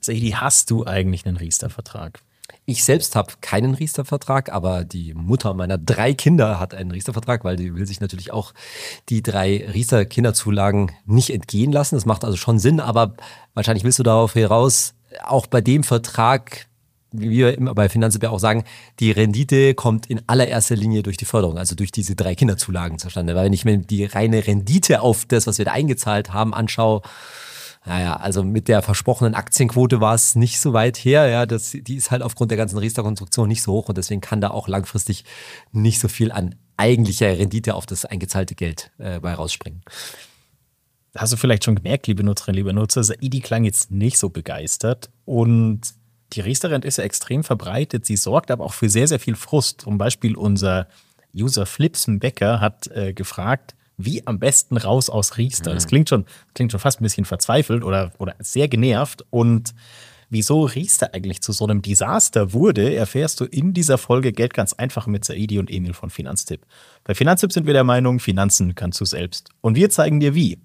Saidi, hast du eigentlich einen Riester-Vertrag? Ich selbst habe keinen Riester-Vertrag, aber die Mutter meiner 3 Kinder hat einen Riester-Vertrag, weil die will sich natürlich auch die 3 Riester-Kinderzulagen nicht entgehen lassen. Das macht also schon Sinn, aber wahrscheinlich willst du darauf heraus, auch bei dem Vertrag, wie wir immer bei Finanztipp auch sagen, die Rendite kommt in allererster Linie durch die Förderung, also durch diese 3 Kinderzulagen zustande. Weil wenn ich mir die reine Rendite auf das, was wir da eingezahlt haben, anschaue, naja, also mit der versprochenen Aktienquote war es nicht so weit her. Ja, die ist halt aufgrund der ganzen Riester-Konstruktion nicht so hoch und deswegen kann da auch langfristig nicht so viel an eigentlicher Rendite auf das eingezahlte Geld bei rausspringen. Hast du vielleicht schon gemerkt, liebe Nutzerinnen, liebe Nutzer, Saidi klang jetzt nicht so begeistert und die Riester-Rente ist ja extrem verbreitet. Sie sorgt aber auch für sehr, sehr viel Frust. Zum Beispiel unser User Flipsen Becker hat gefragt, wie am besten raus aus Riester. Das klingt schon fast ein bisschen verzweifelt oder sehr genervt. Und wieso Riester eigentlich zu so einem Desaster wurde, erfährst du in dieser Folge Geld ganz einfach mit Saidi und Emil von Finanztipp. Bei Finanztipp sind wir der Meinung, Finanzen kannst du selbst. Und wir zeigen dir wie.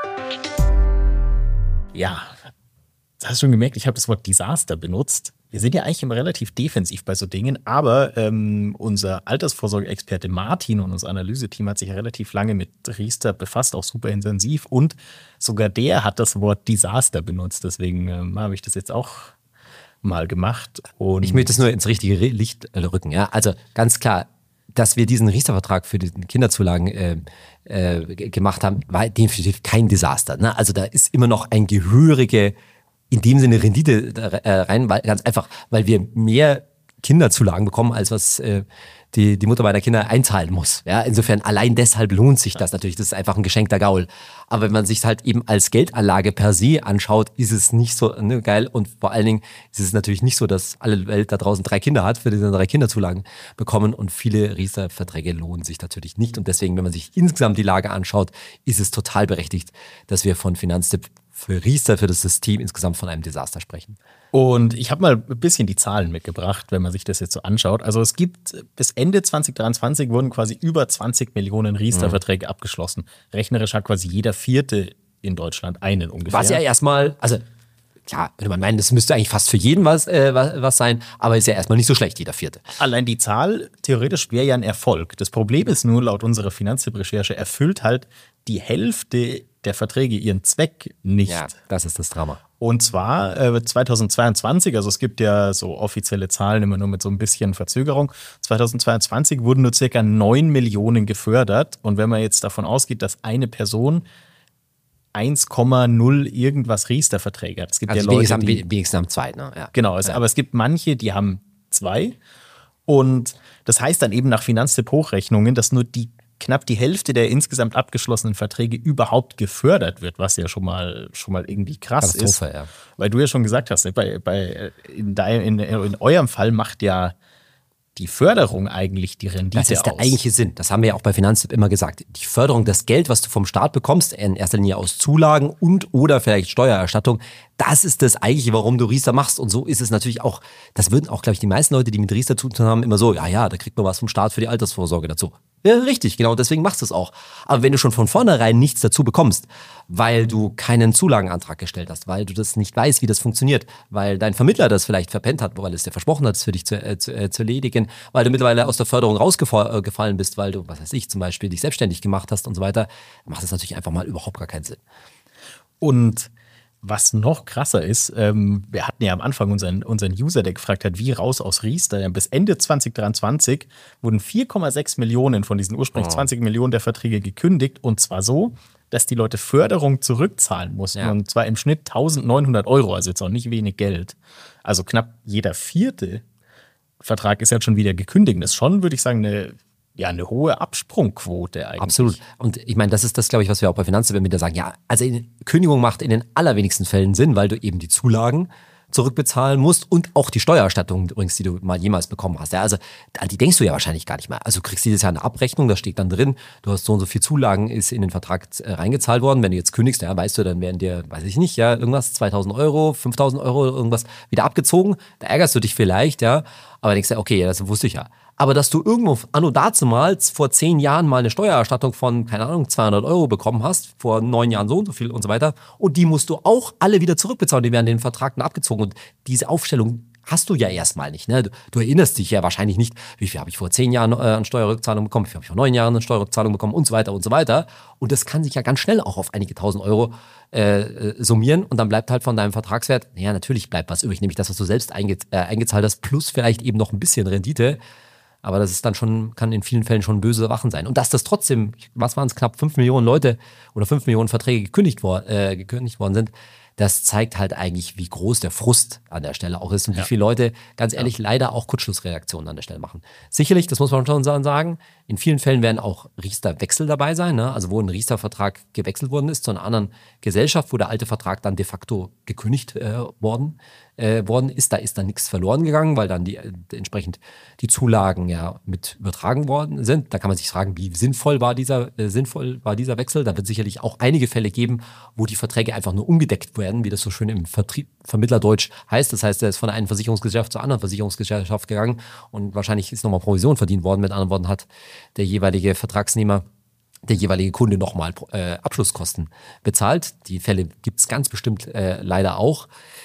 Ja, hast du schon gemerkt, ich habe das Wort Desaster benutzt. Wir sind ja eigentlich immer relativ defensiv bei so Dingen, aber unser Altersvorsorge-Experte Martin und unser Analyseteam hat sich relativ lange mit Riester befasst, auch super intensiv. Und sogar der hat das Wort Desaster benutzt. Deswegen habe ich das jetzt auch mal gemacht. Und ich möchte es nur ins richtige Licht rücken. Ja? Also ganz klar, dass wir diesen Riester-Vertrag für die Kinderzulagen gemacht haben, war definitiv kein Desaster. Ne? Also da ist immer noch ein gehörige in dem Sinne Rendite rein, weil, ganz einfach, weil wir mehr Kinderzulagen bekommen, als was die Mutter meiner Kinder einzahlen muss. Ja, insofern allein deshalb lohnt sich das natürlich. Das ist einfach ein geschenkter Gaul. Aber wenn man sich halt eben als Geldanlage per se anschaut, ist es nicht so geil. Und vor allen Dingen ist es natürlich nicht so, dass alle Welt da draußen 3 Kinder hat, für die dann 3 Kinderzulagen bekommen. Und viele Riester-Verträge lohnen sich natürlich nicht. Und deswegen, wenn man sich insgesamt die Lage anschaut, ist es total berechtigt, dass wir von Finanztipp für Riester, für das System insgesamt von einem Desaster sprechen. Und ich habe mal ein bisschen die Zahlen mitgebracht, wenn man sich das jetzt so anschaut. Also es gibt bis Ende 2023 wurden quasi über 20 Millionen Riester-Verträge abgeschlossen. Rechnerisch hat quasi jeder Vierte in Deutschland einen ungefähr. Was ja erstmal, also klar, würde man meinen, das müsste eigentlich fast für jeden was sein, aber ist ja erstmal nicht so schlecht, jeder Vierte. Allein die Zahl, theoretisch wäre ja ein Erfolg. Das Problem ist nur, laut unserer Finanztipp-Recherche erfüllt halt die Hälfte der Verträge ihren Zweck nicht. Ja, das ist das Drama. Und zwar 2022, also es gibt ja so offizielle Zahlen immer nur mit so ein bisschen Verzögerung. 2022 wurden nur circa 9 Millionen gefördert. Und wenn man jetzt davon ausgeht, dass eine Person 1,0 irgendwas Riester-Verträge hat. Es gibt also ja Leute, wenigstens haben 2, ne? Ja. Genau, aber es gibt manche, die haben 2. Und das heißt dann eben nach Finanztipp-Hochrechnungen, dass nur knapp die Hälfte der insgesamt abgeschlossenen Verträge überhaupt gefördert wird, was ja schon mal irgendwie krass ist. Ja. Weil du ja schon gesagt hast, in eurem Fall macht ja die Förderung eigentlich die Rendite aus. Das ist der eigentliche Sinn. Das haben wir ja auch bei Finanztipp immer gesagt. Die Förderung, das Geld, was du vom Staat bekommst, in erster Linie aus Zulagen und oder vielleicht Steuererstattung, das ist das eigentliche, warum du Riester machst. Und so ist es natürlich auch, das würden auch, glaube ich, die meisten Leute, die mit Riester zu tun haben, immer so, ja, da kriegt man was vom Staat für die Altersvorsorge dazu. Ja, richtig, genau, deswegen machst du es auch. Aber wenn du schon von vornherein nichts dazu bekommst, weil du keinen Zulagenantrag gestellt hast, weil du das nicht weißt, wie das funktioniert, weil dein Vermittler das vielleicht verpennt hat, weil es dir versprochen hat, es für dich zu erledigen, weil du mittlerweile aus der Förderung rausgefallen bist, weil du, was weiß ich, zum Beispiel dich selbstständig gemacht hast und so weiter, macht das natürlich einfach mal überhaupt gar keinen Sinn. Und was noch krasser ist, wir hatten ja am Anfang unseren User, der gefragt hat, wie raus aus Riester. Bis Ende 2023 wurden 4,6 Millionen von diesen ursprünglich 20 Millionen der Verträge gekündigt. Und zwar so, dass die Leute Förderung zurückzahlen mussten. Ja. Und zwar im Schnitt 1.900 €, also jetzt auch nicht wenig Geld. Also knapp jeder 4. Vertrag ist ja schon wieder gekündigt. Das ist schon, würde ich sagen, eine hohe Absprungquote eigentlich. Absolut. Und ich meine, das ist das, glaube ich, was wir auch bei Finanztipp wieder sagen. Ja, also Kündigung macht in den allerwenigsten Fällen Sinn, weil du eben die Zulagen zurückbezahlen musst und auch die Steuererstattung übrigens, die du mal jemals bekommen hast. Ja, also die denkst du ja wahrscheinlich gar nicht mehr. Also du kriegst dieses Jahr eine Abrechnung, da steht dann drin, du hast so und so viel Zulagen, ist in den Vertrag reingezahlt worden. Wenn du jetzt kündigst, ja, weißt du, dann werden dir, weiß ich nicht, ja, irgendwas, 2.000 €, 5.000 € irgendwas wieder abgezogen. Da ärgerst du dich vielleicht, ja. Aber denkst du, okay, ja, das wusste ich ja. Aber dass du irgendwo anno dazumals vor 10 Jahren mal eine Steuererstattung von, keine Ahnung, 200 Euro bekommen hast, vor 9 Jahren so und so viel und so weiter, und die musst du auch alle wieder zurückbezahlen, die werden den Vertrag dann abgezogen. Und diese Aufstellung hast du ja erstmal nicht. Ne? Du erinnerst dich ja wahrscheinlich nicht, wie viel habe ich vor 10 Jahren an Steuerrückzahlung bekommen, wie viel habe ich vor 9 Jahren an Steuerrückzahlung bekommen und so weiter und so weiter. Und das kann sich ja ganz schnell auch auf einige tausend Euro summieren und dann bleibt halt von deinem Vertragswert, ja, natürlich bleibt was übrig, nämlich das, was du selbst eingezahlt hast, plus vielleicht eben noch ein bisschen Rendite. Aber das ist dann schon, kann in vielen Fällen schon böse Sachen sein. Und dass das trotzdem, was waren es, knapp 5 Millionen Leute oder 5 Millionen Verträge gekündigt worden sind, das zeigt halt eigentlich, wie groß der Frust an der Stelle auch ist und wie viele Leute, ganz ehrlich, leider auch Kurzschlussreaktionen an der Stelle machen. Sicherlich, das muss man schon sagen, in vielen Fällen werden auch Riester-Wechsel dabei sein, ne? Also wo ein Riester-Vertrag gewechselt worden ist zu einer anderen Gesellschaft, wo der alte Vertrag dann de facto gekündigt worden ist. Da ist dann nichts verloren gegangen, weil dann entsprechend die Zulagen ja mit übertragen worden sind. Da kann man sich fragen, wie sinnvoll war dieser Wechsel. Da wird sicherlich auch einige Fälle geben, wo die Verträge einfach nur umgedeckt werden, wie das so schön im Vermittlerdeutsch heißt. Das heißt, er ist von einer Versicherungsgesellschaft zur anderen Versicherungsgesellschaft gegangen und wahrscheinlich ist nochmal Provision verdient worden. Mit anderen Worten hat der jeweilige Vertragsnehmer, der jeweilige Kunde nochmal Abschlusskosten bezahlt. Die Fälle gibt es ganz bestimmt leider auch.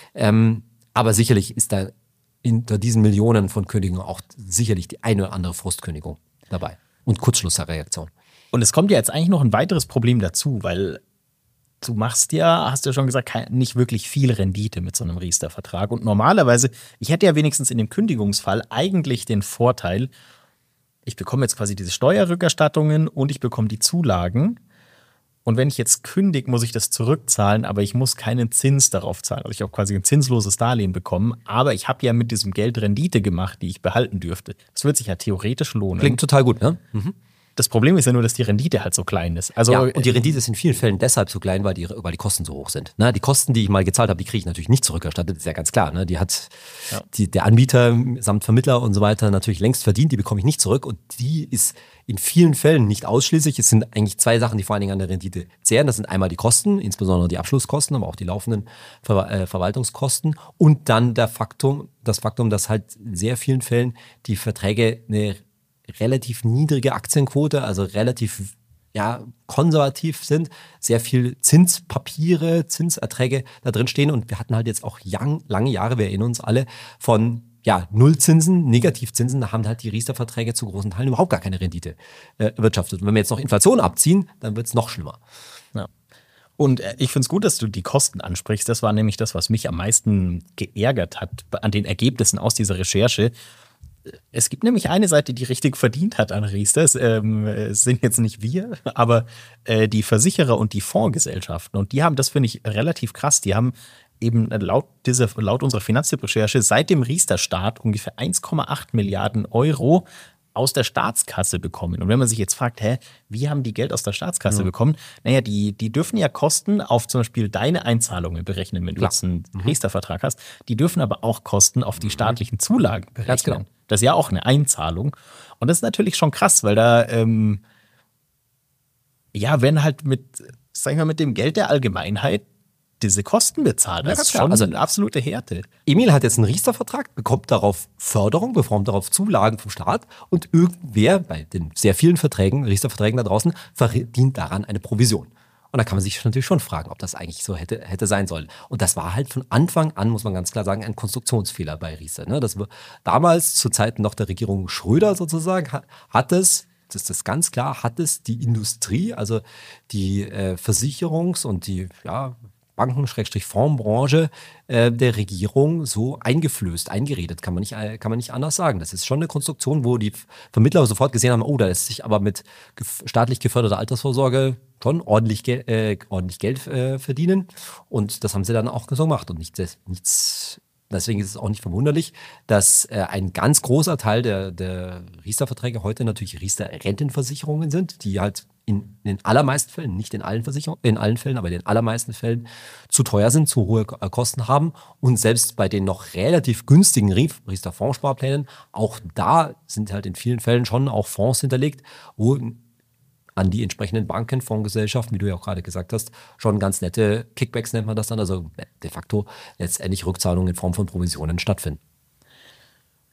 Aber sicherlich ist da hinter diesen Millionen von Kündigungen auch sicherlich die eine oder andere Frustkündigung dabei und Kurzschlussreaktion. Und es kommt ja jetzt eigentlich noch ein weiteres Problem dazu, weil du machst ja, hast du ja schon gesagt, nicht wirklich viel Rendite mit so einem Riester-Vertrag. Und normalerweise, ich hätte ja wenigstens in dem Kündigungsfall eigentlich den Vorteil, ich bekomme jetzt quasi diese Steuerrückerstattungen und ich bekomme die Zulagen. Und wenn ich jetzt kündige, muss ich das zurückzahlen, aber ich muss keinen Zins darauf zahlen. Also ich habe quasi ein zinsloses Darlehen bekommen, aber ich habe ja mit diesem Geld Rendite gemacht, die ich behalten dürfte. Das wird sich ja theoretisch lohnen. Klingt total gut, ne? Mhm. Das Problem ist ja nur, dass die Rendite halt so klein ist. Also, ja, und die Rendite ist in vielen Fällen deshalb so klein, weil die Kosten so hoch sind. Ne? Die Kosten, die ich mal gezahlt habe, die kriege ich natürlich nicht zurückerstattet, ist ja ganz klar. Ne? Die hat der Anbieter samt Vermittler und so weiter natürlich längst verdient, die bekomme ich nicht zurück. Und die ist in vielen Fällen nicht ausschließlich. Es sind eigentlich 2 Sachen, die vor allen Dingen an der Rendite zehren. Das sind einmal die Kosten, insbesondere die Abschlusskosten, aber auch die laufenden Verwaltungskosten. Und dann das Faktum, dass halt in sehr vielen Fällen die Verträge eine relativ niedrige Aktienquote, also relativ konservativ sind, sehr viel Zinspapiere, Zinserträge da drin stehen und wir hatten halt jetzt auch lange Jahre, wir erinnern uns alle, von Nullzinsen, Negativzinsen, da haben halt die Riester-Verträge zu großen Teilen überhaupt gar keine Rendite erwirtschaftet. Und wenn wir jetzt noch Inflation abziehen, dann wird es noch schlimmer. Ja. Und ich finde es gut, dass du die Kosten ansprichst. Das war nämlich das, was mich am meisten geärgert hat an den Ergebnissen aus dieser Recherche. Es gibt nämlich eine Seite, die richtig verdient hat an Riester. Es sind jetzt nicht wir, aber die Versicherer und die Fondsgesellschaften. Und die haben, das finde ich relativ krass, die haben eben laut unserer Finanztipp-Recherche seit dem Riester-Start ungefähr 1,8 Milliarden Euro aus der Staatskasse bekommen. Und wenn man sich jetzt fragt, wie haben die Geld aus der Staatskasse bekommen? Naja, die dürfen ja Kosten auf zum Beispiel deine Einzahlungen berechnen, wenn du jetzt einen Riester-Vertrag hast. Die dürfen aber auch Kosten auf die staatlichen Zulagen berechnen. Ganz genau. Das ist ja auch eine Einzahlung. Und das ist natürlich schon krass, weil da werden halt mit dem Geld der Allgemeinheit diese Kosten bezahlt. Das ist schon eine absolute Härte. Emil hat jetzt einen Riester-Vertrag, bekommt darauf Förderung, bekommt darauf Zulagen vom Staat und irgendwer bei den sehr vielen Riester-Verträgen da draußen verdient daran eine Provision. Und da kann man sich natürlich schon fragen, ob das eigentlich so hätte sein sollen. Und das war halt von Anfang an, muss man ganz klar sagen, ein Konstruktionsfehler bei Riester. Ne? Das war damals, zu Zeiten noch der Regierung Schröder sozusagen, hat es die Industrie, also die Versicherungs- und die Banken-Fondsbranche der Regierung so eingeredet, kann man nicht anders sagen. Das ist schon eine Konstruktion, wo die Vermittler sofort gesehen haben, da lässt sich aber mit staatlich geförderter Altersvorsorge schon ordentlich Geld verdienen. Und das haben sie dann auch so gemacht. Und deswegen ist es auch nicht verwunderlich, dass ein ganz großer Teil der Riester-Verträge heute natürlich Riester-Rentenversicherungen sind, die halt in den allermeisten Fällen, nicht in allen Fällen, aber in den allermeisten Fällen zu teuer sind, zu hohe Kosten haben. Und selbst bei den noch relativ günstigen Riester-Fondssparplänen, auch da sind halt in vielen Fällen schon auch Fonds hinterlegt, wo an die entsprechenden Banken, Fondsgesellschaften, wie du ja auch gerade gesagt hast, schon ganz nette Kickbacks nennt man das dann, also de facto letztendlich Rückzahlungen in Form von Provisionen stattfinden.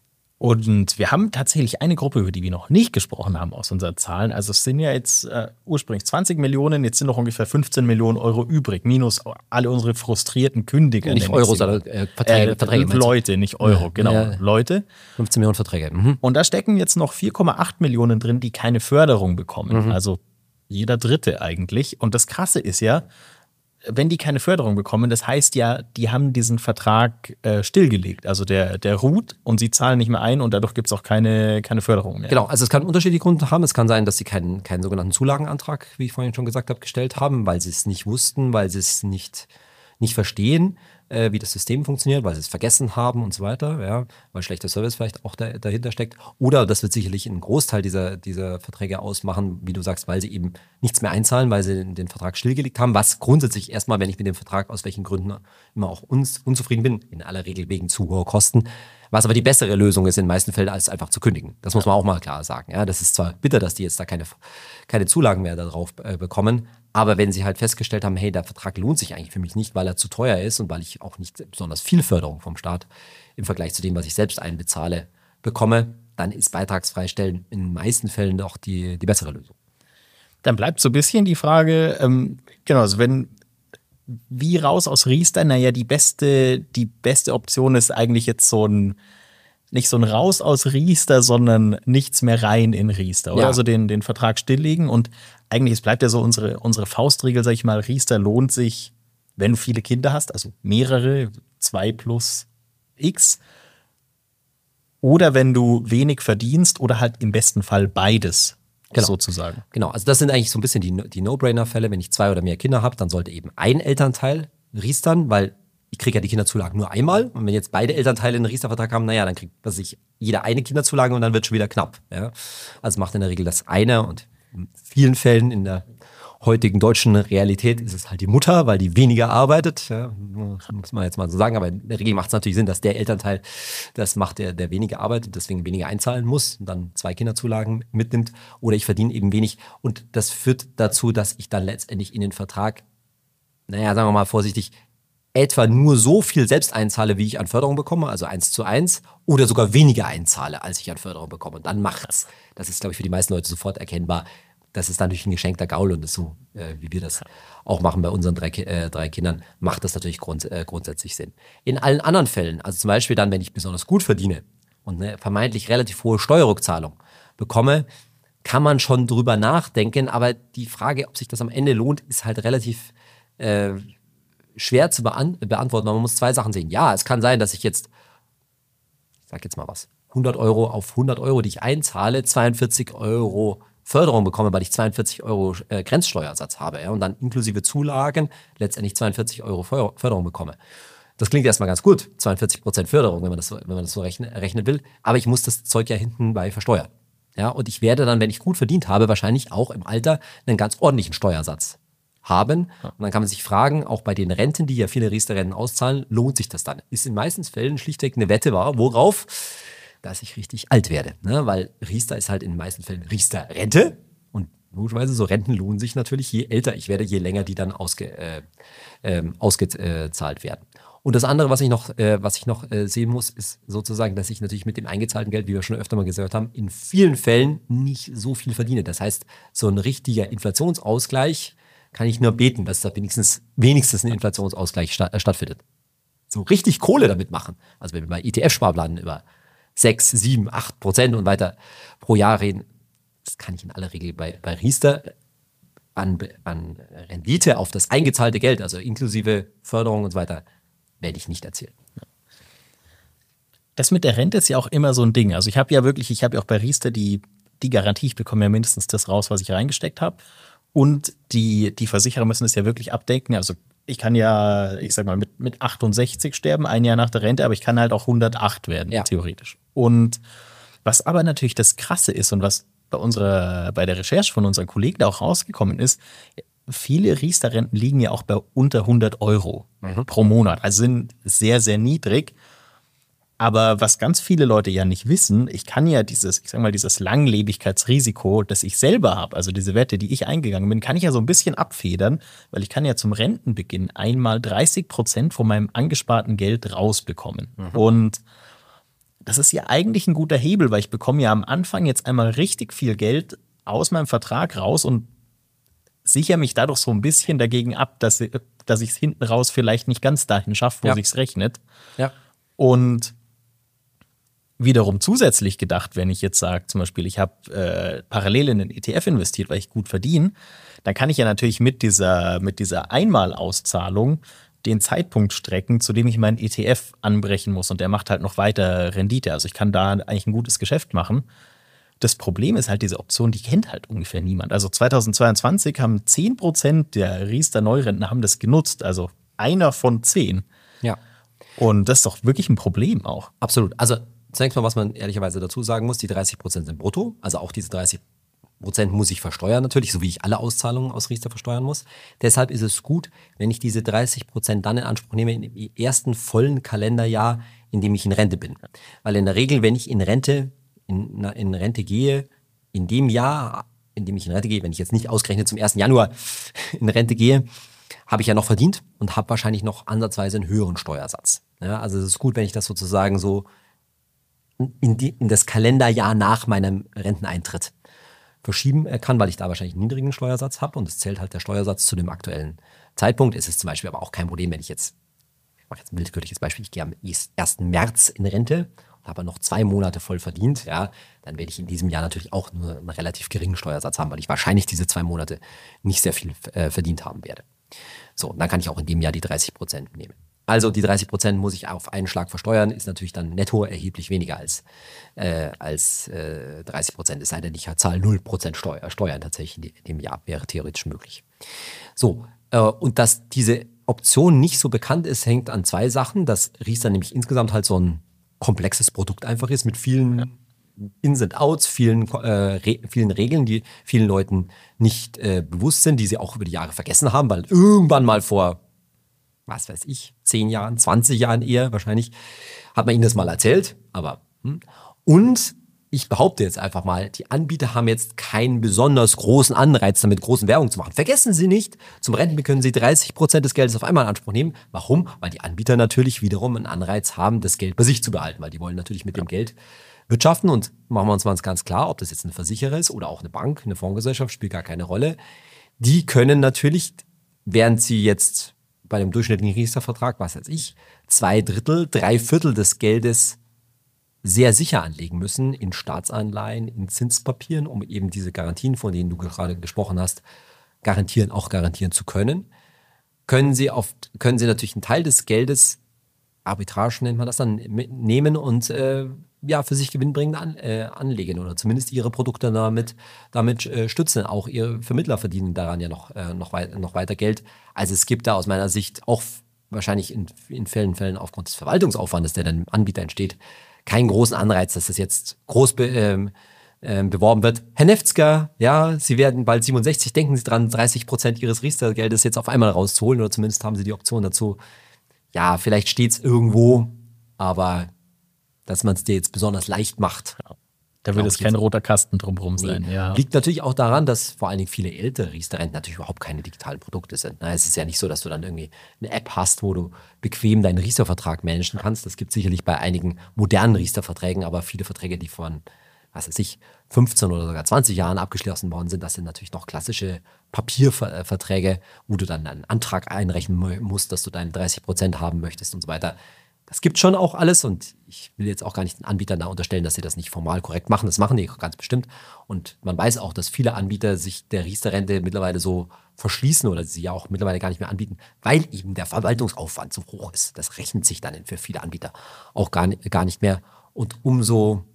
Und wir haben tatsächlich eine Gruppe, über die wir noch nicht gesprochen haben aus unseren Zahlen. Also es sind ja jetzt ursprünglich 20 Millionen, jetzt sind noch ungefähr 15 Millionen Euro übrig, minus alle unsere frustrierten Kündiger. Nicht Euro, sondern Verträge. Leute, nicht Euro, genau, Ja. Leute. 15 Millionen Verträge. Mhm. Und da stecken jetzt noch 4,8 Millionen drin, die keine Förderung bekommen. Also jeder Dritte eigentlich. Und das Krasse ist ja, wenn die keine Förderung bekommen, das heißt ja, die haben diesen Vertrag stillgelegt. Also der ruht und sie zahlen nicht mehr ein und dadurch gibt es auch keine Förderung mehr. Genau, also es kann unterschiedliche Gründe haben. Es kann sein, dass sie keinen sogenannten Zulagenantrag, wie ich vorhin schon gesagt habe, gestellt haben, weil sie es nicht wussten, weil sie es nicht verstehen, wie das System funktioniert, weil sie es vergessen haben und so weiter, ja, weil schlechter Service vielleicht auch dahinter steckt. Oder das wird sicherlich einen Großteil dieser Verträge ausmachen, wie du sagst, weil sie eben nichts mehr einzahlen, weil sie den Vertrag stillgelegt haben, was grundsätzlich erstmal, wenn ich mit dem Vertrag aus welchen Gründen immer auch unzufrieden bin, in aller Regel wegen zu hoher Kosten, was aber die bessere Lösung ist in den meisten Fällen, als einfach zu kündigen. Das muss man auch mal klar sagen. Ja, das ist zwar bitter, dass die jetzt da keine Zulagen mehr darauf bekommen, aber wenn sie halt festgestellt haben, hey, der Vertrag lohnt sich eigentlich für mich nicht, weil er zu teuer ist und weil ich auch nicht besonders viel Förderung vom Staat im Vergleich zu dem, was ich selbst einbezahle, bekomme, dann ist Beitragsfreistellen in den meisten Fällen doch die bessere Lösung. Dann bleibt so ein bisschen die Frage, genau, also wie raus aus Riester? Naja, die beste Option ist eigentlich jetzt nicht so ein Raus aus Riester, sondern nichts mehr rein in Riester. Oder? Ja. Also den Vertrag stilllegen und eigentlich, es bleibt ja so unsere Faustregel, sag ich mal, Riester lohnt sich, wenn du viele Kinder hast, also mehrere, 2 plus X, oder wenn du wenig verdienst oder halt im besten Fall beides. Genau. Sozusagen. Genau, also das sind eigentlich so ein bisschen die No-Brainer-Fälle. Wenn ich 2 oder mehr Kinder habe, dann sollte eben ein Elternteil riestern, weil ich kriege ja die Kinderzulagen nur einmal. Und wenn jetzt beide Elternteile einen Riester-Vertrag haben, naja, dann kriegt jeder eine Kinderzulage und dann wird schon wieder knapp. Ja? Also macht in der Regel das eine und in vielen Fällen in der heutigen deutschen Realität ist es halt die Mutter, weil die weniger arbeitet. Ja, muss man jetzt mal so sagen. Aber in der Regel macht es natürlich Sinn, dass der Elternteil das macht, der weniger arbeitet, deswegen weniger einzahlen muss und dann 2 Kinderzulagen mitnimmt. Oder ich verdiene eben wenig. Und das führt dazu, dass ich dann letztendlich in den Vertrag, naja, sagen wir mal vorsichtig, etwa nur so viel selbst einzahle, wie ich an Förderung bekomme, also 1:1, oder sogar weniger einzahle, als ich an Förderung bekomme. Und dann macht's, das ist, glaube ich, für die meisten Leute sofort erkennbar, das ist natürlich ein geschenkter Gaul und ist so, wie wir das auch machen bei unseren 3 Kindern, macht das natürlich grundsätzlich Sinn. In allen anderen Fällen, also zum Beispiel dann, wenn ich besonders gut verdiene und eine vermeintlich relativ hohe Steuerrückzahlung bekomme, kann man schon drüber nachdenken, aber die Frage, ob sich das am Ende lohnt, ist halt relativ schwer zu beantworten. Man muss 2 Sachen sehen. Ja, es kann sein, dass ich sag jetzt mal was, 100 Euro auf 100 Euro, die ich einzahle, 42 Euro Förderung bekomme, weil ich 42 Euro Grenzsteuersatz habe, ja, und dann inklusive Zulagen letztendlich 42 Euro Förderung bekomme. Das klingt erstmal ganz gut, 42% Förderung, wenn man das so rechnen will, aber ich muss das Zeug ja hinten bei versteuern. Ja, und ich werde dann, wenn ich gut verdient habe, wahrscheinlich auch im Alter einen ganz ordentlichen Steuersatz haben. Und dann kann man sich fragen, auch bei den Renten, die ja viele Riester-Renten auszahlen, lohnt sich das dann? Ist in den meisten Fällen schlichtweg eine Wette wahr, worauf? Dass ich richtig alt werde. Ne? Weil Riester ist halt in den meisten Fällen Riester-Rente. Und logischerweise, so Renten lohnen sich natürlich, je älter ich werde, je länger die dann ausgezahlt werden. Und das andere, was ich noch sehen muss, ist sozusagen, dass ich natürlich mit dem eingezahlten Geld, wie wir schon öfter mal gesagt haben, in vielen Fällen nicht so viel verdiene. Das heißt, so ein richtiger Inflationsausgleich kann ich nur beten, dass da wenigstens ein Inflationsausgleich stattfindet. So richtig Kohle damit machen. Also wenn wir bei ETF-Sparplänen über 6, 7, 8% und weiter pro Jahr reden, das kann ich in aller Regel bei Riester an Rendite auf das eingezahlte Geld, also inklusive Förderung und so weiter, werde ich nicht erzählen. Das mit der Rente ist ja auch immer so ein Ding. Also ich habe ja auch bei Riester die Garantie, ich bekomme ja mindestens das raus, was ich reingesteckt habe. Und die Versicherer müssen es ja wirklich abdecken. Also ich kann ja, ich sag mal, mit 68 sterben, ein Jahr nach der Rente, aber ich kann halt auch 108 werden, ja, theoretisch. Und was aber natürlich das Krasse ist und was bei der Recherche von unseren Kollegen da auch rausgekommen ist, viele Riester-Renten liegen ja auch bei unter 100 Euro pro Monat. Also sind sehr, sehr niedrig. Aber was ganz viele Leute ja nicht wissen, ich kann ja dieses Langlebigkeitsrisiko, das ich selber habe, also diese Wette, die ich eingegangen bin, kann ich ja so ein bisschen abfedern, weil ich kann ja zum Rentenbeginn einmal 30% von meinem angesparten Geld rausbekommen. Und das ist ja eigentlich ein guter Hebel, weil ich bekomme ja am Anfang jetzt einmal richtig viel Geld aus meinem Vertrag raus und sichere mich dadurch so ein bisschen dagegen ab, dass ich es hinten raus vielleicht nicht ganz dahin schaffe, wo sich's rechnet. Ja. Und wiederum zusätzlich gedacht, wenn ich jetzt sage, zum Beispiel, ich habe parallel in den ETF investiert, weil ich gut verdiene, dann kann ich ja natürlich mit dieser Einmalauszahlung den Zeitpunkt strecken, zu dem ich meinen ETF anbrechen muss. Und der macht halt noch weiter Rendite. Also ich kann da eigentlich ein gutes Geschäft machen. Das Problem ist halt, diese Option, die kennt halt ungefähr niemand. Also 2022 haben 10% der Riester-Neurentner haben das genutzt. Also einer von 10. Ja. Und das ist doch wirklich ein Problem auch. Absolut. Also zunächst mal, was man ehrlicherweise dazu sagen muss, die 30% sind brutto. Also auch diese 30% muss ich versteuern natürlich, so wie ich alle Auszahlungen aus Riester versteuern muss. Deshalb ist es gut, wenn ich diese 30% dann in Anspruch nehme im ersten vollen Kalenderjahr, in dem ich in Rente bin. Weil in der Regel, wenn ich in Rente gehe, in dem Jahr, in dem ich in Rente gehe, wenn ich jetzt nicht ausgerechnet zum 1. Januar in Rente gehe, habe ich ja noch verdient und habe wahrscheinlich noch ansatzweise einen höheren Steuersatz. Ja, also es ist gut, wenn ich das sozusagen so in das Kalenderjahr nach meinem Renteneintritt verschieben kann, weil ich da wahrscheinlich einen niedrigen Steuersatz habe und es zählt halt der Steuersatz zu dem aktuellen Zeitpunkt. Es ist zum Beispiel aber auch kein Problem, wenn ich mache jetzt ein willkürliches Beispiel, ich gehe am 1. März in Rente und habe noch 2 Monate voll verdient, ja, dann werde ich in diesem Jahr natürlich auch nur einen relativ geringen Steuersatz haben, weil ich wahrscheinlich diese 2 Monate nicht sehr viel verdient haben werde. So, und dann kann ich auch in dem Jahr die 30% nehmen. Also die 30% muss ich auf einen Schlag versteuern, ist natürlich dann netto erheblich weniger als 30%. Es sei denn, ich zahle 0% Steuern tatsächlich in dem Jahr, wäre theoretisch möglich. So, und dass diese Option nicht so bekannt ist, hängt an 2 Sachen. Dass Riester nämlich insgesamt halt so ein komplexes Produkt einfach ist, mit vielen Ins and Outs, vielen Regeln, die vielen Leuten nicht bewusst sind, die sie auch über die Jahre vergessen haben, weil irgendwann mal vor, was weiß ich, 10 Jahren, 20 Jahren eher wahrscheinlich, hat man ihnen das mal erzählt, aber und ich behaupte jetzt einfach mal, die Anbieter haben jetzt keinen besonders großen Anreiz, damit großen Werbung zu machen. Vergessen Sie nicht, zum Rentenbeginn können Sie 30% des Geldes auf einmal in Anspruch nehmen. Warum? Weil die Anbieter natürlich wiederum einen Anreiz haben, das Geld bei sich zu behalten, weil die wollen natürlich mit dem Geld wirtschaften und machen wir uns mal ganz klar, ob das jetzt ein Versicherer ist oder auch eine Bank, eine Fondsgesellschaft, spielt gar keine Rolle. Die können natürlich, während sie jetzt bei dem durchschnittlichen Riester-Vertrag, was weiß ich, 2/3, 3/4 des Geldes sehr sicher anlegen müssen in Staatsanleihen, in Zinspapieren, um eben diese Garantien, von denen du gerade gesprochen hast, garantieren zu können. Können sie natürlich einen Teil des Geldes, Arbitrage nennt man das dann, nehmen und für sich gewinnbringend anlegen oder zumindest ihre Produkte damit stützen. Auch ihre Vermittler verdienen daran ja noch weiter Geld. Also es gibt da aus meiner Sicht auch wahrscheinlich in Fällen aufgrund des Verwaltungsaufwandes, der dann im Anbieter entsteht, keinen großen Anreiz, dass das jetzt groß beworben wird. Herr Nefzger, ja, Sie werden bald 67, denken Sie dran, 30% Ihres Riester-Geldes jetzt auf einmal rauszuholen oder zumindest haben Sie die Option dazu. Ja, vielleicht steht es irgendwo, aber dass man es dir jetzt besonders leicht macht. Ja. Da wird es kein roter Kasten drumherum sein. Ja. Liegt natürlich auch daran, dass vor allen Dingen viele ältere Riester-Renten natürlich überhaupt keine digitalen Produkte sind. Es ist ja nicht so, dass du dann irgendwie eine App hast, wo du bequem deinen Riester-Vertrag managen kannst. Das gibt es sicherlich bei einigen modernen Riester-Verträgen, aber viele Verträge, die von, 15 oder sogar 20 Jahren abgeschlossen worden sind, das sind natürlich noch klassische Papierverträge, wo du dann einen Antrag einrechnen musst, dass du deine 30% haben möchtest und so weiter. Das gibt schon auch alles und ich will jetzt auch gar nicht den Anbietern da unterstellen, dass sie das nicht formal korrekt machen. Das machen die ganz bestimmt. Und man weiß auch, dass viele Anbieter sich der Riester-Rente mittlerweile so verschließen oder sie ja auch mittlerweile gar nicht mehr anbieten, weil eben der Verwaltungsaufwand so hoch ist. Das rechnet sich dann für viele Anbieter auch gar nicht mehr. Und umso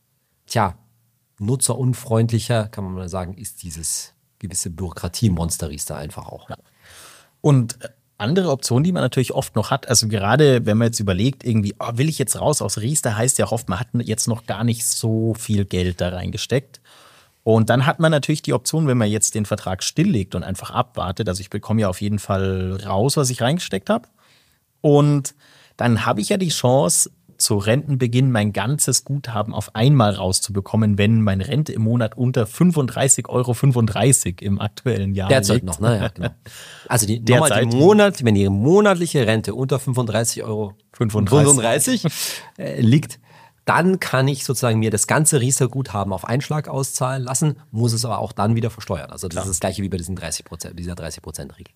nutzerunfreundlicher, kann man mal sagen, ist dieses gewisse Bürokratiemonster Riester einfach auch. Ja. Und andere Option, die man natürlich oft noch hat, also gerade wenn man jetzt überlegt, irgendwie, will ich jetzt raus aus Riester, heißt ja oft, man hat jetzt noch gar nicht so viel Geld da reingesteckt. Und dann hat man natürlich die Option, wenn man jetzt den Vertrag stilllegt und einfach abwartet, also ich bekomme ja auf jeden Fall raus, was ich reingesteckt habe. Und dann habe ich ja die Chance, zu Rentenbeginn mein ganzes Guthaben auf einmal rauszubekommen, wenn meine Rente im Monat unter 35,35 € im aktuellen Jahr derzeit liegt. Noch, ne? Ja, genau. Also wenn die monatliche Rente unter 35,35 € liegt, dann kann ich sozusagen mir das ganze Riester-Guthaben auf einen Schlag auszahlen lassen, muss es aber auch dann wieder versteuern. Also das ist das gleiche wie bei dieser 30%-Regel.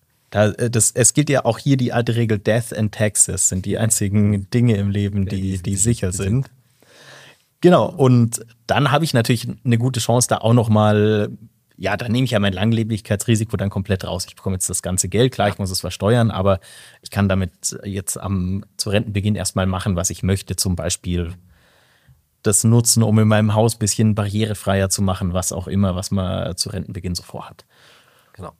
Es gilt ja auch hier die alte Regel, Death and Taxes sind die einzigen Dinge im Leben, die sicher sind. Genau, und dann habe ich natürlich eine gute Chance, da auch nochmal, ja, dann nehme ich ja mein Langlebigkeitsrisiko dann komplett raus. Ich bekomme jetzt das ganze Geld, klar, ich muss es versteuern, aber ich kann damit jetzt zu Rentenbeginn erstmal machen, was ich möchte, zum Beispiel das nutzen, um in meinem Haus ein bisschen barrierefreier zu machen, was auch immer, was man zu Rentenbeginn so vorhat. Genau.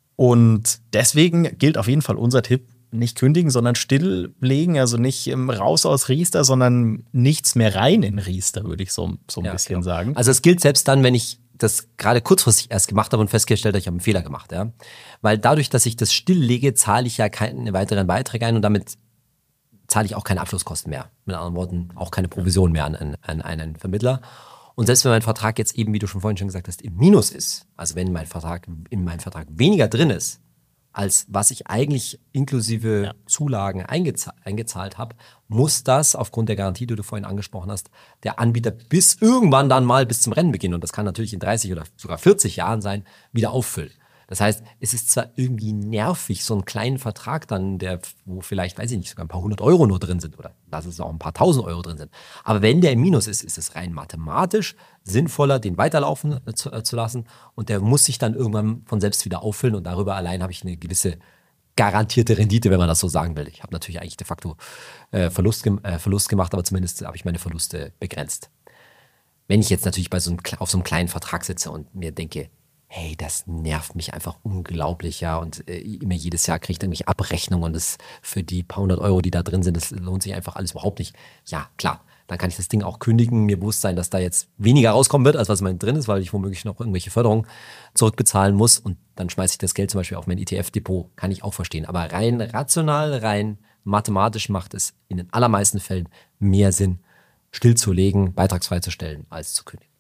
Und deswegen gilt auf jeden Fall unser Tipp, nicht kündigen, sondern stilllegen, also nicht raus aus Riester, sondern nichts mehr rein in Riester, würde ich so ein bisschen sagen. Also es gilt selbst dann, wenn ich das gerade kurzfristig erst gemacht habe und festgestellt habe, ich habe einen Fehler gemacht. Ja? Weil dadurch, dass ich das stilllege, zahle ich ja keine weiteren Beiträge ein und damit zahle ich auch keine Abschlusskosten mehr. Mit anderen Worten, auch keine Provision mehr an einen Vermittler. Und selbst wenn mein Vertrag jetzt eben, wie du schon vorhin schon gesagt hast, im Minus ist, also wenn in meinem Vertrag weniger drin ist, als was ich eigentlich inklusive Zulagen eingezahlt habe, muss das aufgrund der Garantie, die du vorhin angesprochen hast, der Anbieter bis irgendwann dann mal bis zum Rennenbeginn, und das kann natürlich in 30 oder sogar 40 Jahren sein, wieder auffüllen. Das heißt, es ist zwar irgendwie nervig, so einen kleinen Vertrag dann, wo vielleicht, weiß ich nicht, sogar ein paar 100 Euro nur drin sind oder dass es auch ein paar 1000 Euro drin sind. Aber wenn der im Minus ist, ist es rein mathematisch sinnvoller, den weiterlaufen zu lassen und der muss sich dann irgendwann von selbst wieder auffüllen und darüber allein habe ich eine gewisse garantierte Rendite, wenn man das so sagen will. Ich habe natürlich eigentlich de facto Verlust gemacht, aber zumindest habe ich meine Verluste begrenzt. Wenn ich jetzt natürlich auf so einem kleinen Vertrag sitze und mir denke, hey, das nervt mich einfach unglaublich, ja, und immer jedes Jahr kriege ich irgendwelche Abrechnungen und das für die paar 100 Euro, die da drin sind, das lohnt sich einfach alles überhaupt nicht. Ja, klar, dann kann ich das Ding auch kündigen, mir bewusst sein, dass da jetzt weniger rauskommen wird, als was mein drin ist, weil ich womöglich noch irgendwelche Förderungen zurückbezahlen muss und dann schmeiße ich das Geld zum Beispiel auf mein ETF-Depot, kann ich auch verstehen. Aber rein rational, rein mathematisch macht es in den allermeisten Fällen mehr Sinn, stillzulegen, beitragsfrei zu stellen, als zu kündigen.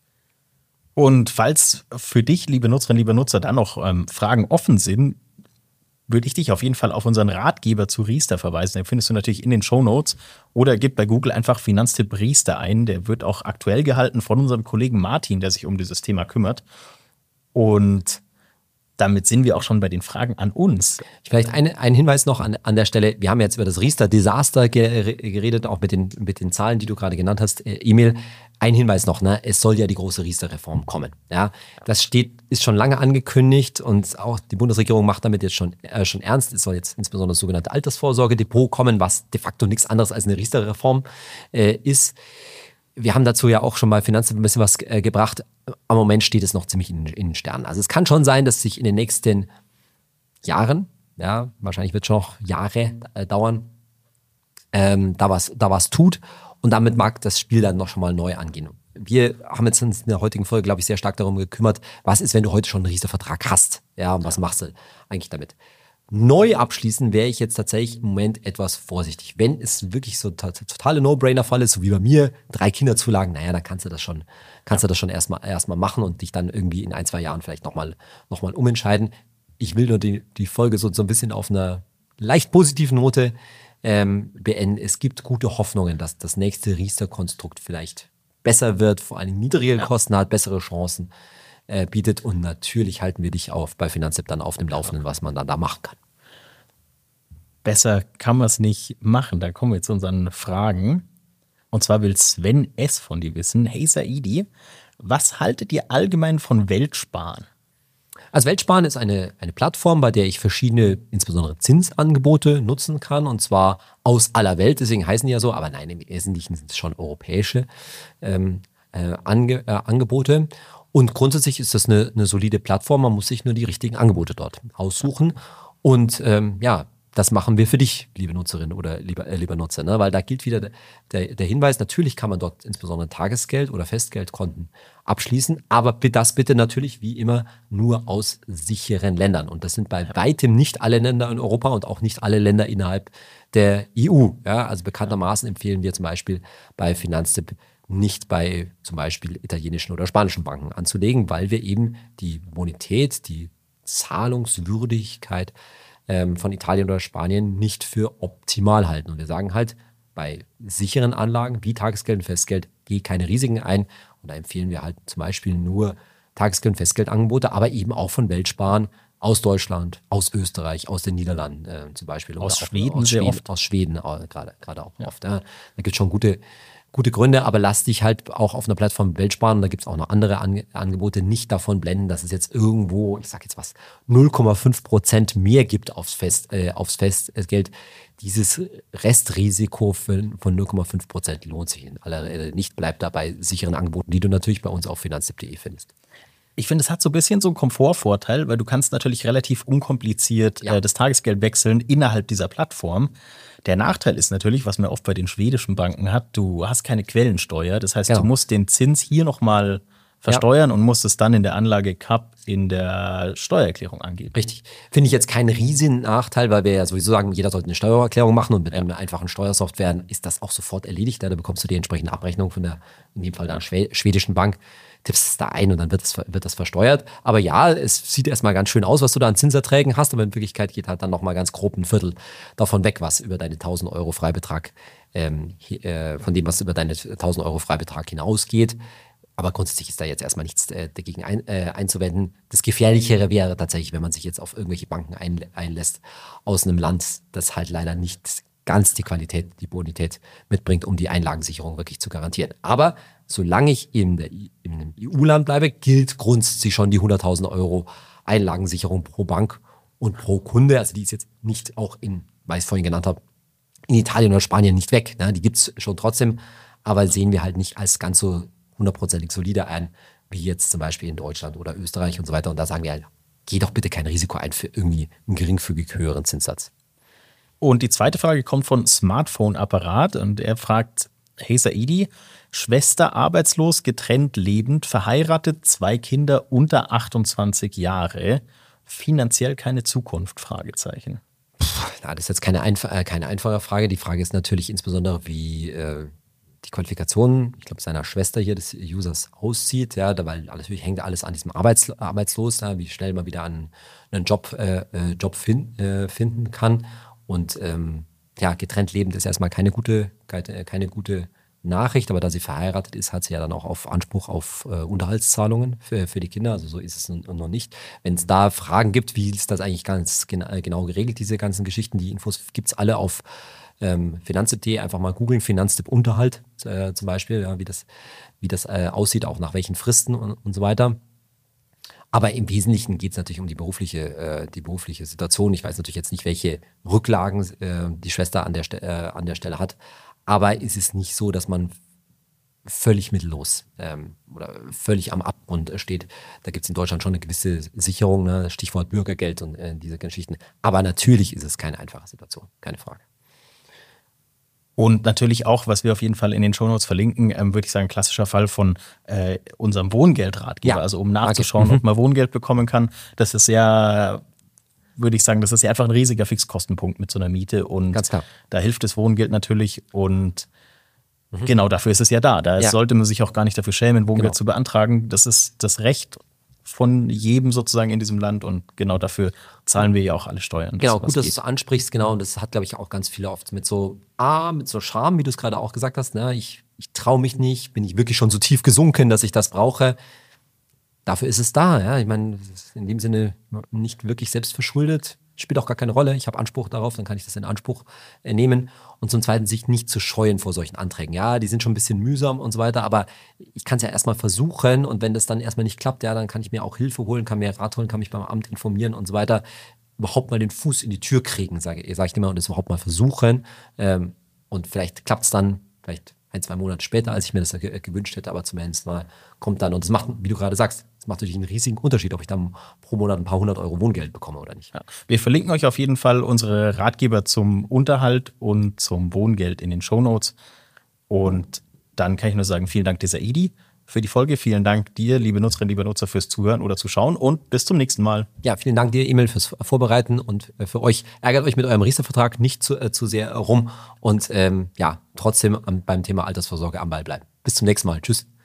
Und falls für dich, liebe Nutzerinnen, liebe Nutzer, da noch Fragen offen sind, würde ich dich auf jeden Fall auf unseren Ratgeber zu Riester verweisen. Den findest du natürlich in den Shownotes oder gib bei Google einfach Finanztipp Riester ein. Der wird auch aktuell gehalten von unserem Kollegen Martin, der sich um dieses Thema kümmert. Und damit sind wir auch schon bei den Fragen an uns. Vielleicht ein Hinweis noch an der Stelle. Wir haben jetzt über das Riester-Desaster geredet, auch mit den Zahlen, die du gerade genannt hast, Emil. Ein Hinweis noch, ne? Es soll ja die große Riester-Reform kommen. Ja? Das ist schon lange angekündigt und auch die Bundesregierung macht damit jetzt schon ernst. Es soll jetzt insbesondere das sogenannte Altersvorsorgedepot kommen, was de facto nichts anderes als eine Riester-Reform ist. Wir haben dazu ja auch schon mal Finanzen ein bisschen was gebracht. Am Moment steht es noch ziemlich in den Sternen. Also es kann schon sein, dass sich in den nächsten Jahren, ja, wahrscheinlich wird es schon noch Jahre dauern, da was tut. Und damit mag das Spiel dann noch schon mal neu angehen. Wir haben jetzt in der heutigen Folge, glaube ich, sehr stark darum gekümmert, was ist, wenn du heute schon einen Riester-Vertrag hast? Ja, und was machst du eigentlich damit? Neu abschließen wäre ich jetzt tatsächlich im Moment etwas vorsichtig. Wenn es wirklich so totale No-Brainer-Fall ist, so wie bei mir, 3 Kinderzulagen, naja, dann kannst du das schon erstmal machen und dich dann irgendwie in 1-2 Jahren vielleicht nochmal umentscheiden. Ich will nur die Folge so ein bisschen auf einer leicht positiven Note beenden. Es gibt gute Hoffnungen, dass das nächste Riester-Konstrukt vielleicht besser wird, vor allem niedrigere Kosten hat, bessere Chancen bietet und natürlich halten wir dich bei Finanztipp dann auf dem Laufenden, was man dann da machen kann. Besser kann man es nicht machen. Da kommen wir zu unseren Fragen. Und zwar will Sven S. von dir wissen, hey Saidi, was haltet ihr allgemein von Weltsparen? Also Weltsparen ist eine Plattform, bei der ich verschiedene, insbesondere Zinsangebote nutzen kann und zwar aus aller Welt, deswegen heißen die ja so, aber nein, im Wesentlichen sind es schon europäische Angebote und grundsätzlich ist das eine solide Plattform, man muss sich nur die richtigen Angebote dort aussuchen und das machen wir für dich, liebe Nutzerin oder lieber Nutzer, ne? Weil da gilt wieder der Hinweis, natürlich kann man dort insbesondere Tagesgeld- oder Festgeldkonten abschließen, aber das bitte natürlich wie immer nur aus sicheren Ländern. Und das sind bei weitem nicht alle Länder in Europa und auch nicht alle Länder innerhalb der EU. Ja? Also bekanntermaßen empfehlen wir zum Beispiel bei Finanztipp nicht bei zum Beispiel italienischen oder spanischen Banken anzulegen, weil wir eben die Bonität, die Zahlungswürdigkeit von Italien oder Spanien nicht für optimal halten. Und wir sagen halt, bei sicheren Anlagen wie Tagesgeld und Festgeld, geh keine Risiken ein. Und da empfehlen wir halt zum Beispiel nur Tagesgeld- und Festgeldangebote, aber eben auch von Weltsparen aus Deutschland, aus Österreich, aus den Niederlanden zum Beispiel. Aus Oder Schweden sehr oft. Aus Schweden gerade auch oft. Ja. Da gibt es schon gute Gründe, aber lass dich halt auch auf einer Plattform Weltsparen, da gibt es auch noch andere Angebote, nicht davon blenden, dass es jetzt irgendwo, ich sag jetzt was, 0,5% mehr gibt aufs Festgeld. Dieses Restrisiko von 0,5% lohnt sich in aller Regel nicht, bleibt dabei sicheren Angeboten, die du natürlich bei uns auf finanztipp.de findest. Ich finde, es hat so ein bisschen so einen Komfortvorteil, weil du kannst natürlich relativ unkompliziert das Tagesgeld wechseln innerhalb dieser Plattform. Der Nachteil ist natürlich, was man oft bei den schwedischen Banken hat, du hast keine Quellensteuer. Das heißt, du musst den Zins hier nochmal versteuern und musst es dann in der Anlage CAP in der Steuererklärung angeben. Richtig. Finde ich jetzt keinen riesigen Nachteil, weil wir ja sowieso sagen, jeder sollte eine Steuererklärung machen und mit einer einfachen Steuersoftware ist das auch sofort erledigt. Da bekommst du die entsprechende Abrechnung von der, in dem Fall der schwedischen Bank, tippst es da ein und dann wird das versteuert. Aber ja, es sieht erstmal ganz schön aus, was du da an Zinserträgen hast, aber in Wirklichkeit geht halt dann nochmal ganz grob ein Viertel davon weg, was über deine 1.000 Euro Freibetrag, von dem, was über deine 1.000 Euro Freibetrag hinausgeht. Aber grundsätzlich ist da jetzt erstmal nichts dagegen einzuwenden. Das Gefährlichere wäre tatsächlich, wenn man sich jetzt auf irgendwelche Banken einlässt aus einem Land, das halt leider nicht ganz die Qualität, die Bonität mitbringt, um die Einlagensicherung wirklich zu garantieren. Aber solange ich in einem EU-Land bleibe, gilt grundsätzlich schon die 100.000 Euro Einlagensicherung pro Bank und pro Kunde. Also die ist jetzt nicht auch weil ich es vorhin genannt habe, in Italien oder Spanien nicht weg. Ne? Die gibt es schon trotzdem, aber sehen wir halt nicht als ganz so 100%ig solide ein, wie jetzt zum Beispiel in Deutschland oder Österreich und so weiter. Und da sagen wir halt, geh doch bitte kein Risiko ein für irgendwie einen geringfügig höheren Zinssatz. Und die zweite Frage kommt von Smartphone-Apparat und er fragt, hey Saidi, Schwester arbeitslos, getrennt lebend, verheiratet, 2 Kinder unter 28 Jahre, finanziell keine Zukunft, Fragezeichen. Das ist jetzt keine einfache Frage. Die Frage ist natürlich insbesondere, wie die Qualifikation, ich glaube, seiner Schwester hier des Users aussieht, ja, weil natürlich hängt alles an diesem Arbeitslos, ja, wie schnell man wieder einen Job finden kann. Und getrennt lebend ist erstmal keine gute Nachricht, aber da sie verheiratet ist, hat sie ja dann auch auf Anspruch auf Unterhaltszahlungen für die Kinder. Also so ist es noch nicht. Wenn es da Fragen gibt, wie ist das eigentlich ganz genau geregelt, diese ganzen Geschichten, die Infos gibt es alle auf finanztipp.de, einfach mal googeln, Finanztipp Unterhalt zum Beispiel, ja, wie das aussieht, auch nach welchen Fristen und so weiter. Aber im Wesentlichen geht es natürlich um die berufliche Situation. Ich weiß natürlich jetzt nicht, welche Rücklagen die Schwester an der Stelle hat, aber es ist nicht so, dass man völlig mittellos oder völlig am Abgrund steht. Da gibt es in Deutschland schon eine gewisse Sicherung, ne? Stichwort Bürgergeld und diese Geschichten. Aber natürlich ist es keine einfache Situation, keine Frage. Und natürlich auch, was wir auf jeden Fall in den Shownotes verlinken, würde ich sagen, klassischer Fall von unserem Wohngeldratgeber. Ja, also um nachzuschauen, ob man Wohngeld bekommen kann. Das ist ja, würde ich sagen, das ist ja einfach ein riesiger Fixkostenpunkt mit so einer Miete. Und ganz klar. Da hilft das Wohngeld natürlich. Und genau dafür ist es ja da. Da sollte man sich auch gar nicht dafür schämen, Wohngeld zu beantragen. Das ist das Recht von jedem sozusagen in diesem Land und genau dafür zahlen wir ja auch alle Steuern. Genau, gut, dass du es ansprichst, genau, und das hat, glaube ich, auch ganz viele oft mit so Scham, wie du es gerade auch gesagt hast, ne? Ich traue mich nicht, bin ich wirklich schon so tief gesunken, dass ich das brauche. Dafür ist es da, ja, ich meine, in dem Sinne nicht wirklich selbst verschuldet, spielt auch gar keine Rolle, ich habe Anspruch darauf, dann kann ich das in Anspruch nehmen und zum Zweiten sich nicht zu scheuen vor solchen Anträgen. Ja, die sind schon ein bisschen mühsam und so weiter, aber ich kann es ja erstmal versuchen und wenn das dann erstmal nicht klappt, ja, dann kann ich mir auch Hilfe holen, kann mir Rat holen, kann mich beim Amt informieren und so weiter, überhaupt mal den Fuß in die Tür kriegen, sage ich immer, und das überhaupt mal versuchen und vielleicht klappt es dann, vielleicht 1-2 Monate später, als ich mir das gewünscht hätte, aber zumindest mal kommt dann und es macht, wie du gerade sagst, es macht natürlich einen riesigen Unterschied, ob ich dann pro Monat ein paar 100 Euro Wohngeld bekomme oder nicht. Ja. Wir verlinken euch auf jeden Fall unsere Ratgeber zum Unterhalt und zum Wohngeld in den Shownotes. Und dann kann ich nur sagen, vielen Dank dir, Saidi, für die Folge. Vielen Dank dir, liebe Nutzerinnen, liebe Nutzer, fürs Zuhören oder Zuschauen und bis zum nächsten Mal. Ja, vielen Dank dir, Emil, fürs Vorbereiten und für euch. Ärgert euch mit eurem Riester-Vertrag nicht zu sehr rum und trotzdem beim Thema Altersvorsorge am Ball bleiben. Bis zum nächsten Mal. Tschüss.